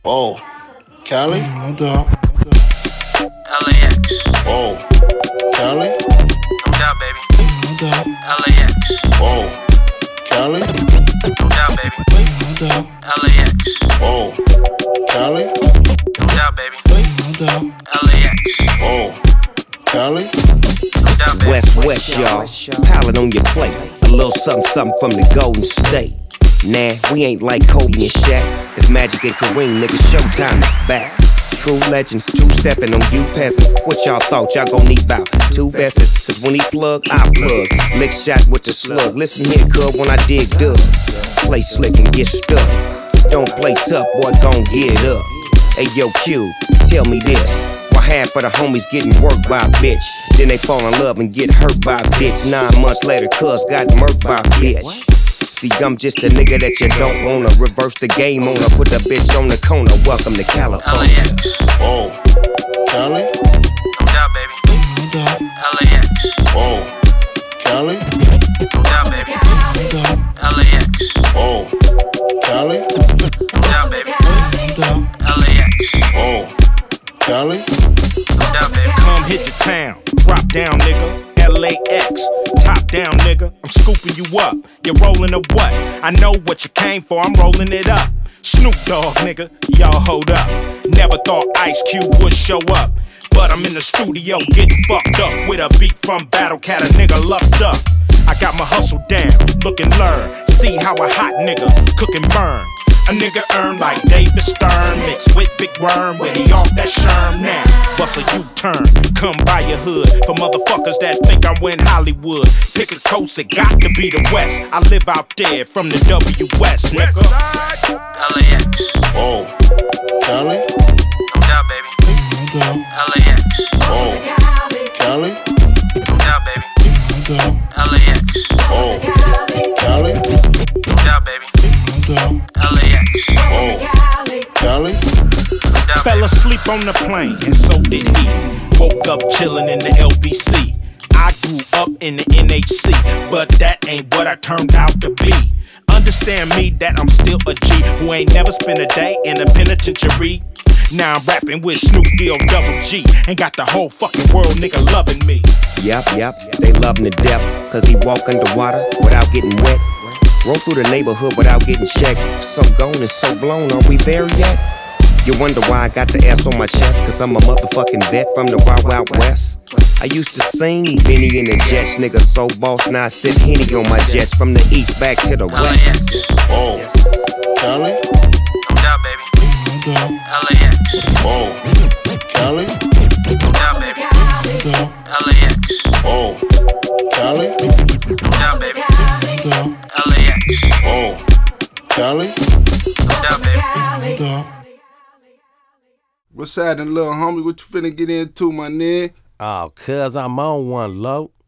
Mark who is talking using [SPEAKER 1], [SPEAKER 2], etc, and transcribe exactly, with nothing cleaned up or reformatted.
[SPEAKER 1] Oh, Cali?
[SPEAKER 2] No doubt.
[SPEAKER 3] L A X.
[SPEAKER 1] Oh, Cali?
[SPEAKER 3] No doubt, baby.
[SPEAKER 2] No doubt.
[SPEAKER 3] L A X.
[SPEAKER 1] Oh, Cali?
[SPEAKER 3] No doubt, baby.
[SPEAKER 2] No doubt.
[SPEAKER 3] L A X.
[SPEAKER 1] Oh, Cali?
[SPEAKER 3] No doubt, baby.
[SPEAKER 2] No doubt.
[SPEAKER 3] L A X.
[SPEAKER 1] Oh, Cali?
[SPEAKER 3] No doubt, baby.
[SPEAKER 4] West West, y'all. Palette on your plate. A little something, something from the Golden State. Nah, we ain't like Kobe and Shaq. It's Magic and Kareem, nigga. Showtime is back. True legends, two-stepping on you peasants. What y'all thought y'all gon' need about two vests? Cause when he plug, I plug. Mix shot with the slug. Listen here, cuz, when I dig dub. Play slick and get stuck. Don't play tough, boy, gon' get up. Hey, yo, Q, tell me this. Why half of the homies getting worked by a bitch? Then they fall in love and get hurt by a bitch. Nine months later, cuz got murked by a bitch. See, I'm just a nigga that you don't wanna. Reverse the game on her, put the bitch on the corner. Welcome to
[SPEAKER 3] L A
[SPEAKER 4] California.
[SPEAKER 3] X.
[SPEAKER 1] Oh, Cali?
[SPEAKER 3] No doubt, baby.
[SPEAKER 2] No doubt.
[SPEAKER 3] L A X.
[SPEAKER 1] Oh, Cali?
[SPEAKER 3] No doubt, baby.
[SPEAKER 2] No doubt.
[SPEAKER 3] L A X.
[SPEAKER 1] Oh, Cali?
[SPEAKER 3] No doubt, baby.
[SPEAKER 2] No doubt.
[SPEAKER 3] L A X.
[SPEAKER 1] Oh, Cali?
[SPEAKER 3] No doubt, baby.
[SPEAKER 5] Come hit the town, drop down, nigga. L A X, top down, nigga. I'm scooping you up. You're rolling a what? I know what you came for. I'm rolling it up. Snoop Dogg, nigga. Y'all hold up. Never thought Ice Cube would show up, but I'm in the studio getting fucked up with a beat from Battle Cat. A nigga lucked up. I got my hustle down. Look and learn. See how a hot nigga cook and burn. A nigga earn like David Stern, mixed with Big Worm when he off that sherm now. Bust a U-turn, come by your hood for motherfuckers that think I'm in Hollywood. Pick a coast, it got to be the West. I live out there from the W West, nigga.
[SPEAKER 3] L A X.
[SPEAKER 1] Oh, Cali?
[SPEAKER 3] No doubt, baby.
[SPEAKER 2] No doubt.
[SPEAKER 3] L A X.
[SPEAKER 1] Oh, Cali?
[SPEAKER 3] No doubt, baby.
[SPEAKER 2] No doubt.
[SPEAKER 3] L A X.
[SPEAKER 1] Oh, Cali?
[SPEAKER 3] No doubt, baby.
[SPEAKER 2] No doubt.
[SPEAKER 3] L A X.
[SPEAKER 1] Oh, Cali?
[SPEAKER 3] No doubt,
[SPEAKER 5] Fell
[SPEAKER 3] baby.
[SPEAKER 5] asleep on the plane, and so did he. Woke up chillin' in the L B C. I grew up in the N H C, but that ain't what I turned out to be. Understand me that I'm still a G who ain't never spent a day in a penitentiary. Now I'm rapping with Snoop D O double G and got the whole fucking world nigga loving me.
[SPEAKER 4] Yup, yup, they love him to death. Cause he walk underwater without getting wet. Roll through the neighborhood without getting checked. So gone and so blown, are we there yet? You wonder why I got the S on my chest? Cause I'm a motherfucking vet from the Wild Wild West. I used to sing Benny in the Jets, nigga so boss. Now I sip Henny on my jets from the east back to the
[SPEAKER 3] L A
[SPEAKER 4] west.
[SPEAKER 3] X.
[SPEAKER 1] Oh, Cali?
[SPEAKER 3] No doubt, baby.
[SPEAKER 2] No doubt.
[SPEAKER 3] L A X.
[SPEAKER 1] Oh, Cali?
[SPEAKER 3] No doubt, baby.
[SPEAKER 2] No doubt.
[SPEAKER 3] L A X.
[SPEAKER 1] Oh, Cali?
[SPEAKER 3] No doubt, baby.
[SPEAKER 2] No doubt.
[SPEAKER 3] L A X.
[SPEAKER 1] Oh, Cali?
[SPEAKER 3] No doubt, baby.
[SPEAKER 2] No doubt.
[SPEAKER 6] What's happening, little homie? What you finna get into, my nigga?
[SPEAKER 7] Oh, cuz I'm on one, low.